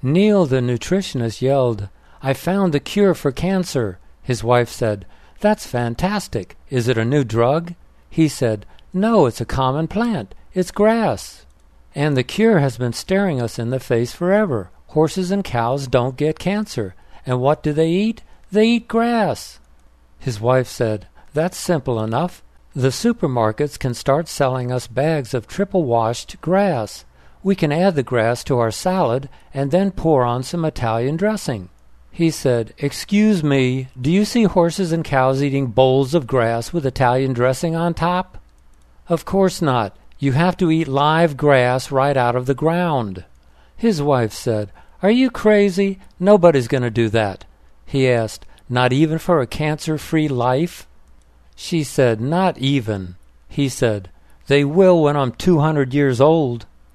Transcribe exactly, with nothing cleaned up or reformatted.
Neil, the nutritionist, yelled, "I found the cure for cancer." His wife said, "That's fantastic. Is it a new drug?" He said, "No, it's a common plant. It's grass. And the cure has been staring us in the face forever. Horses and cows don't get cancer. And what do they eat? They eat grass." His wife said, "That's simple enough. The supermarkets can start selling us bags of triple-washed grass. We can add the grass to our salad and then pour on some Italian dressing." He said, "Excuse me, do you see horses and cows eating bowls of grass with Italian dressing on top?" "Of course not. You have to eat live grass right out of the ground." His wife said, "Are you crazy? Nobody's going to do that." He asked, "Not even for a cancer-free life?" She said, "Not even." He said, "They will when I'm two hundred years old."